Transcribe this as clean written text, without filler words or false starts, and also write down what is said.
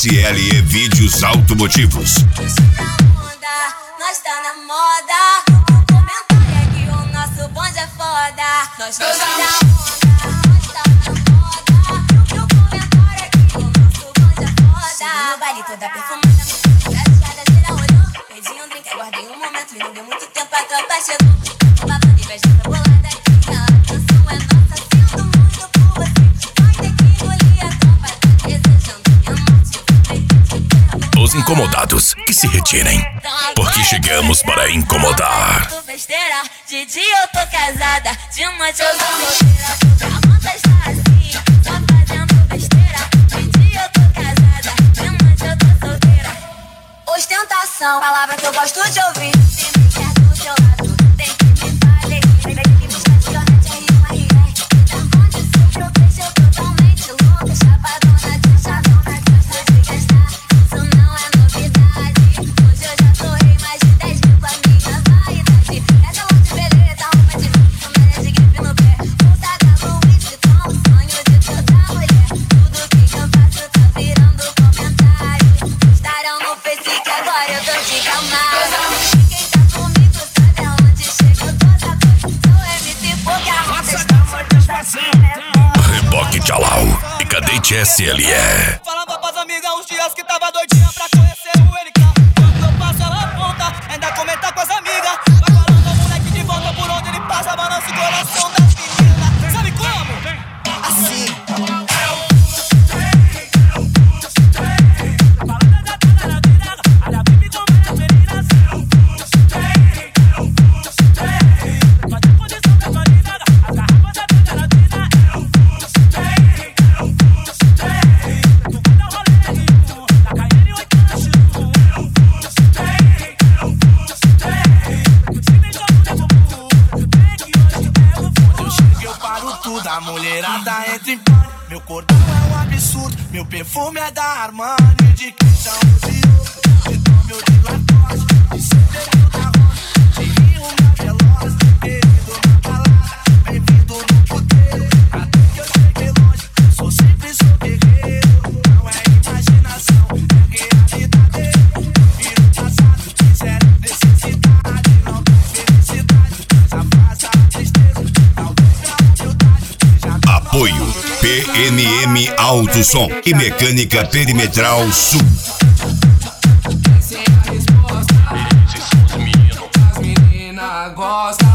SLE Vídeos Automotivos. Nós tá na moda. O comentário é que o nosso bonde é foda. Nós tá na onda. Nós tá na moda. O comentário é que o nosso bonde é foda. No baile toda perfumada, praticada, geral olhou. Pedi um drink, aguardei um momento e não deu muito tempo, a tropa chegou. Uma banda invejada bolada. A atenção é nossa, sinto muito por você. Nós tem que engolir a tropa, tá desejando minha morte. Os incomodados que se retirem, porque chegamos para incomodar. Besteira, de dia eu tô casada, de noite eu sou solteira. A moça está assim, só fazendo besteira. De dia eu tô casada, de noite eu tô solteira. Ostentação, palavra que eu gosto de ouvir. Se me quer do seu lado, tem que me fazer. Tem que me estacionante aí uma RR. Da condição que eu deixo eu totalmente louca. Chapadona de chavão na costa de gastar. Isso não é novidade. Hoje eu já torrei mais de 10 mil com a minha vaidade. Essa loja de beleza, roupa de vinho, sommelier de gripe no pé. Bolsa da Louis Vuitton, o sonho de toda mulher. Tudo que eu faço tá virando comentário. Estarão no Face que agora eu tô de calmário. Quem tá comigo sabe aonde chega, eu tô sabendo. Sou MC porque a roda está muito fazendo. Reboque Tchalau e Cadete SLE. Falando pras amigas uns dias que tava doidinha pra conhecer o NK. Quando eu passo ela aponta, ainda comenta com as amigas. Vai falando ao moleque de volta por onde ele passa, balança o coração das meninas. Sabe como? Assim. A mulherada entra em pânico. Meu cordão é um absurdo. Meu perfume é da Armani. De questão de ouro, de tome eu digo é forte. De cerveja da roça, de rio na veloz. Querido na balada, bem-vindo no puteiro. Até que eu cheguei longe, sou sempre sou guerreiro. Não é imaginação, é realidade. Viro o passado, zero necessidade. Não tem felicidade, mas afasta a tristeza. Talvez a humildade. Apoio PNM Alto Som e Mecânica Perimetral Sul. Essa é a resposta. As meninas gostam.